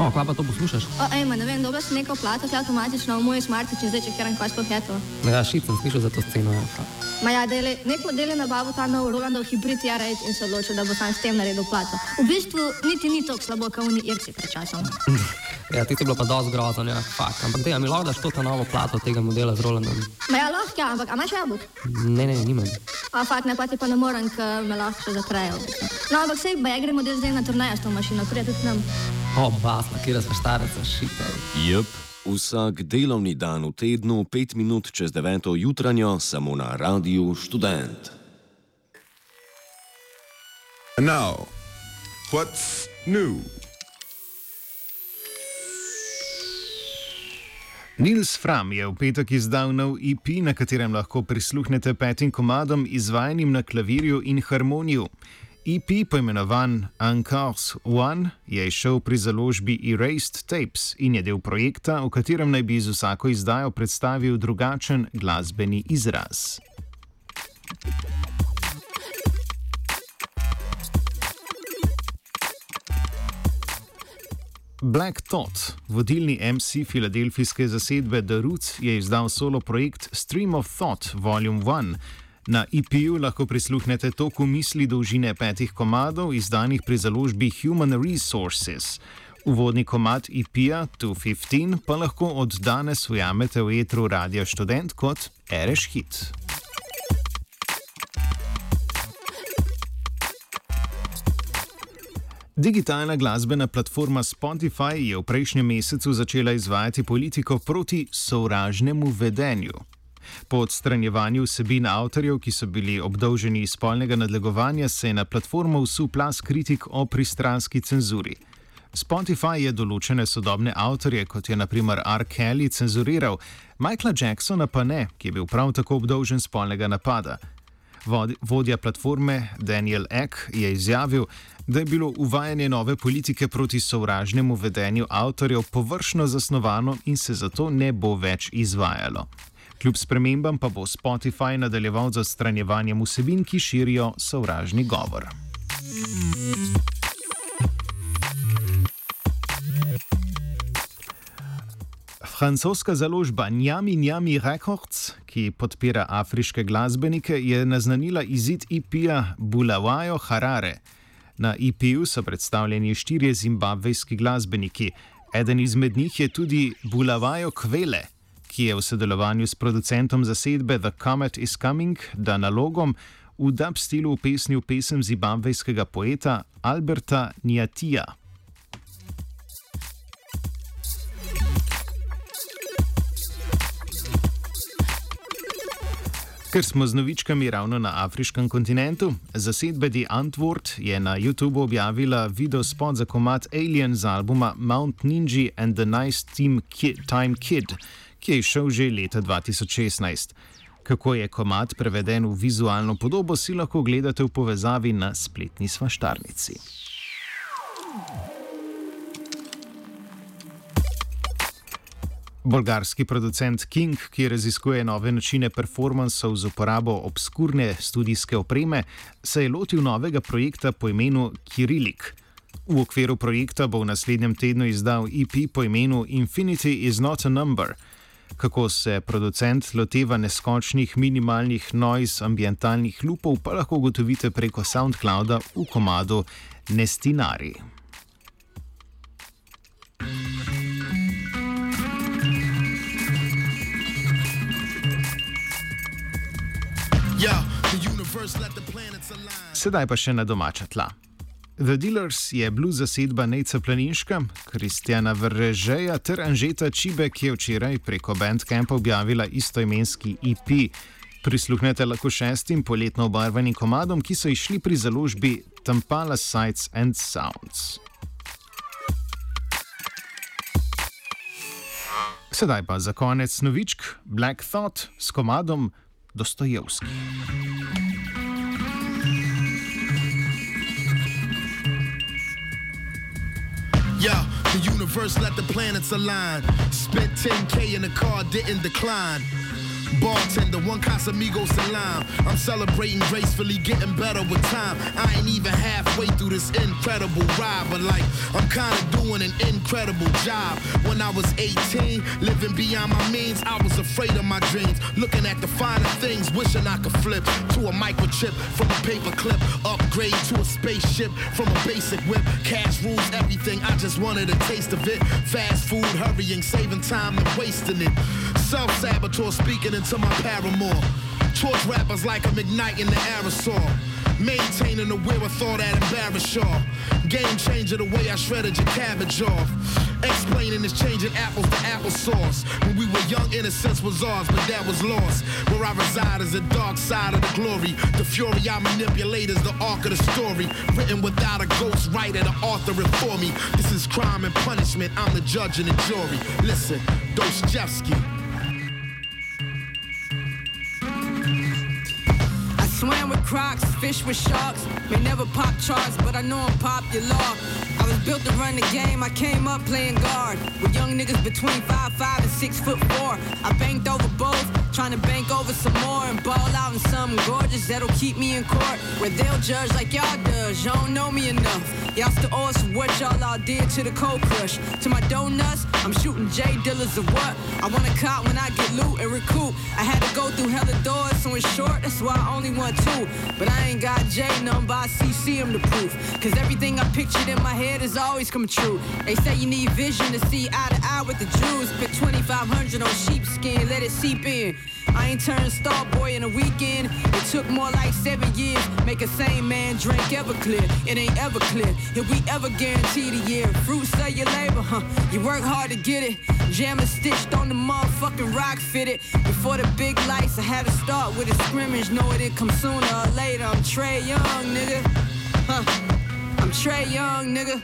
O, kva pa to poslušaš? Ne vem, dobil sem neko plato, ki je avtomatično v moj smartič in zdaj čekiram, kaj sploh je to. Ja, šit sem slišal za to sceno. Nek model je nabavil ta nov Rolandov hibrid R8 in se odločil, da bo sam s tem naredil plato. V bistvu niti ni tako slabo, kot oni Irci pred časom. Ja, ti to bilo pa dosti grozno, ja, fakt. Ampak dej, a mi lahko daš to ta novo plato tega modela z Rolandom? Lahko, ja, ampak a imaš jabolk? Ne, nimam. Fakt, ne, pa ti pa ne morem, ker me lahko še zatrejo. No, ampak sej, gremo model zdaj na turnejo s to mašino, prije tudi nam. O, basna, kjera sva štarica, šita. Jep, vsak delovni dan v tednu, 5 minut čez 9. jutranjo, samo na Radiu Študent. And now, what's new? Nils Fram je v petek izdal nov EP, na katerem lahko prisluhnete 5 komadom izvajanim na klavirju in harmoniju. EP, poimenovan Encores One, je izšel pri založbi Erased Tapes in je del projekta, v katerem naj bi z vsako izdajo predstavil drugačen glasbeni izraz. Black Thought, vodilni MC filadelfijske zasedbe The Roots, je izdal solo projekt Stream of Thought Volume 1. Na EP-ju lahko prisluhnete toku misli dolžine 5 komadov, izdanih pri založbi Human Resources. Uvodni komad EP-ja 215 pa lahko od danes ujamete v etru Radia Študent kot Ereš hit. Digitalna glasbena platforma Spotify je v prejšnjem mesecu začela izvajati politiko proti sovražnemu vedenju. Po odstranjevanju vsebin avtorjev, ki so bili obdolženi spolnega nadlegovanja, se je na platformo vsul plaz kritik o pristranski cenzuri. Spotify je določene sodobne avtorje, kot je na primer R. Kelly, cenzuriral, Michaela Jacksona pa ne, ki je bil prav tako obdolžen spolnega napada. Vodja platforme Daniel Ek je izjavil, da je bilo uvajanje nove politike proti sovražnemu vedenju avtorjev površno zasnovano in se zato ne bo več izvajalo. Kljub spremembam pa bo Spotify nadaljeval z odstranjevanjem vsebin, ki širijo sovražni govor. Francoska založba Nyami Nyami Records, ki podpira afriške glasbenike, je naznanila izid EP-ja Bulawayo Harare. Na EP-ju so predstavljeni 4 zimbabvejski glasbeniki. Eden izmed njih je tudi Bulawayo Kvele, ki je v sodelovanju s producentom zasedbe The Comet is Coming, Danalogom, v dub stilu upesnil pesem zimbabvejskega poeta Alberta Nyatia. Ker smo z novičkami ravno na afriškem kontinentu, zasedbe The Antwoord je na YouTubu objavila videospot za komad Alien z albuma Mount Ninja and the Nice Time Kid, ki je izšel že leta 2016. Kako je komad preveden v vizualno podobo, si lahko gledate v povezavi na spletni svaštarnici. Bolgarski producent King, ki raziskuje nove načine performansov z uporabo obskurne studijske opreme, se je lotil novega projekta po imenu Kirilik. V okviru projekta bo v naslednjem tednu izdal EP po imenu Infinity is not a number. Kako se producent loteva neskočnih minimalnih noise ambientalnih lupov, pa lahko ugotovite preko SoundClouda v komadu Nestinari. Sedaj pa še na domača tla. The Dealers je blues zasedba Nejca Planinška, Kristjana Vrrežeja ter Anžeta Čibe, ki je včeraj preko Bandcampa objavila istoimenski EP. Prisluhnete lahko 6 poletno obarvanim komadom, ki so izšli pri založbi Tampala Sights and Sounds. Sedaj pa za konec novičk Black Thought s komadom Dostojevski. Yeah, the universe let the planets align. Spent 10K in the car, didn't decline. Bartender, one Casamigos and lime. I'm celebrating gracefully, getting better with time. I ain't even halfway through this incredible ride, but like, I'm kinda doing an incredible job. When I was 18, living beyond my means, I was afraid of my dreams. Looking at the finer things, wishing I could flip to a microchip from a paper clip. Upgrade to a spaceship from a basic whip. Cash rules everything, I just wanted a taste of it. Fast food, hurrying, saving time and wasting it. Self-saboteur speaking into my paramour. Torch rappers like I'm igniting the aerosol. Maintaining the wherewithal that embarrass y'all. Game changer the way I shredded your cabbage off. Explaining is changing apples to applesauce. When we were young, innocence was ours, but that was lost. Where I reside is the dark side of the glory. The fury I manipulate is the arc of the story. Written without a ghost writer to author it for me. This is crime and punishment, I'm the judge and the jury. Listen, Dostoevsky. Swam with crocs, fish with sharks. May never pop charts, but I know I'm popular. I was built to run the game, I came up playing guard with young niggas between 5'5" and 6'4". I banked over both, trying to bank over some more and ball out in something gorgeous that'll keep me in court, where they'll judge like y'all does. Y'all don't know me enough. Y'all still owe us what y'all all did to the cold crush. To my donuts, I'm shooting J dealers of what? I want a cop when I get loot and recoup. I had to go through hella doors, so in short, that's why I only want two. But I ain't got J number, I CC him the proof. Cause everything I pictured in my head is always come true. They say you need vision to see eye to eye with the Jews. Put 2,500 on sheepskin, let it seep in. I ain't turned star boy in a weekend. It took more like 7 years. Make a sane man drink Everclear. It ain't ever clear if we ever guarantee the year. Fruits of your labor, you work hard to get it. Jam and stitched on the motherfucking rock fitted. Before the big lights, I had to start with a scrimmage. Know it come sooner or later. I'm Trey Young, nigga. I'm Trey Young, nigga.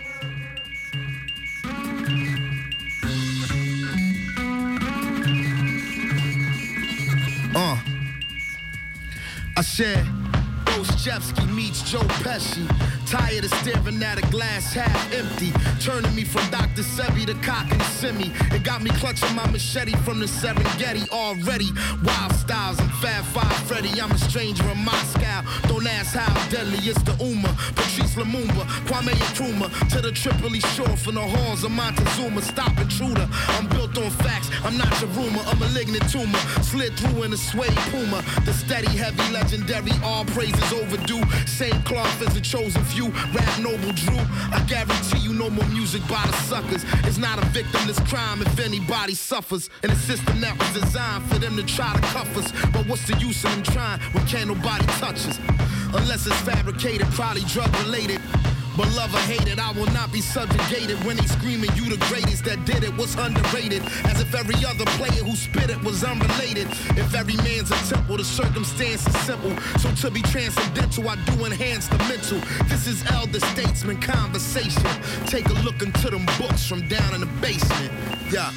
I said, Dostoevsky meets Joe Pesci. Tired of staring at a glass half empty. Turning me from Dr. Sebi to cock and semi. It got me clutching my machete from the Serengeti already. Wild styles, I'm Fab Five Freddy. I'm a stranger in Moscow. Don't ask how deadly it's the Uma. Patrice Lumumba, Kwame Nkrumah. To the Tripoli shore from the halls of Montezuma. Stop intruder, I'm built on facts. I'm not your rumor, a malignant tumor. Slid through in a suede puma. The steady, heavy, legendary, all praises overdue. Same cloth as the chosen few. Rap Noble Drew. I guarantee you no more music by the suckers. It's not a victimless crime if anybody suffers. In a system that was designed for them to try to cuff us. But what's the use of them trying when can't nobody touch us? Unless it's fabricated, probably drug related. But love or hate it, I will not be subjugated. When they screaming you the greatest that did it was underrated. As if every other player who spit it was unrelated. If every man's a temple, the circumstance is simple. So to be transcendental, I do enhance the mental. This is elder statesman conversation. Take a look into them books from down in the basement. Yeah.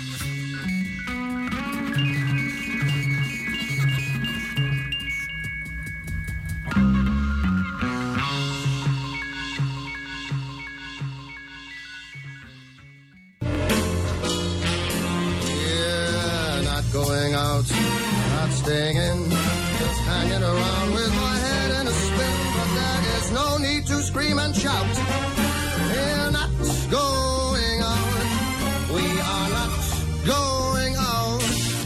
Going out, not staying in, just hanging around with my head in a spin. But there is no need to scream and shout. We're not going out. We are not going out.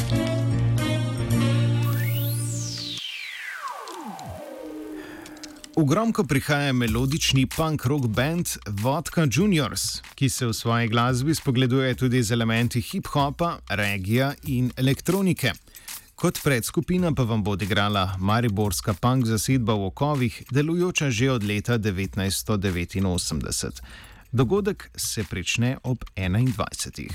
V Gromko prihaja melodični punk rock band Vodka Juniors, ki se v svoji glasbi spogleduje tudi z elementi hip-hopa, regija in elektronike. Kot predskupina pa vam bo odigrala mariborska punk zasedba v Okovih, delujoča že od leta 1989. Dogodek se prične ob 21.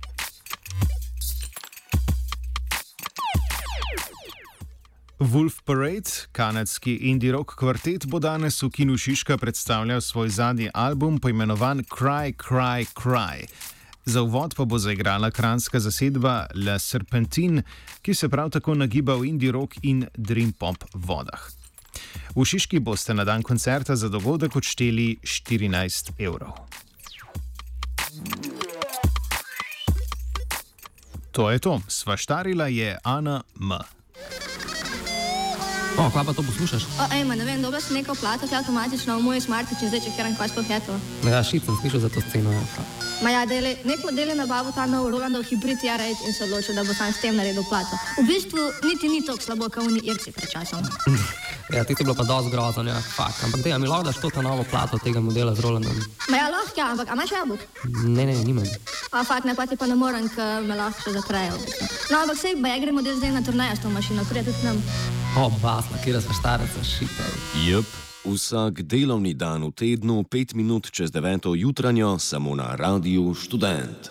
Wolf Parade, kanadski indie rock kvartet, bo danes v Kinu Šiška predstavljal svoj zadnji album, poimenovan Cry, Cry, Cry. Za uvod pa bo zaigrala kranjska zasedba La Serpentine, ki se prav tako nagiba v indie rock in dream pop vodah. V Šiški boste na dan koncerta za dogodek odšteli 14 €. To je to, svaštarila je Ana M. O, kva pa to poslušaš? Ne vem, dobro si neko plato, ki avtomatično v moj smartič in zdaj čekiram, kaj sploh je to. Ja, šit sem slišal za to sceno. Nek model je nabavil ta nov Rolandov hibrid R8 in se odločil, da bo sam s tem naredil plato. V bistvu niti ni tako slabo, kot oni Irci pred časom. Ja, ti so bilo pa dosti grozno, ja, fakt. Ampak a mi lahko daš to ta novo plato tega modela z Rolandom? Lahko, ja, ampak a imaš jabolk? Ne, nimam. Fakt, ne, pa ti pa ne morem, ker me lahko še zatrejo. No, ampak sej, gremo model zdaj na turnejo s to mašino, prije tudi nam. O, basna, kjer smo starece, šite. Jep, vsak delovni dan v tednu, 5 minut čez 9. jutranjo, samo na Radiu Študent.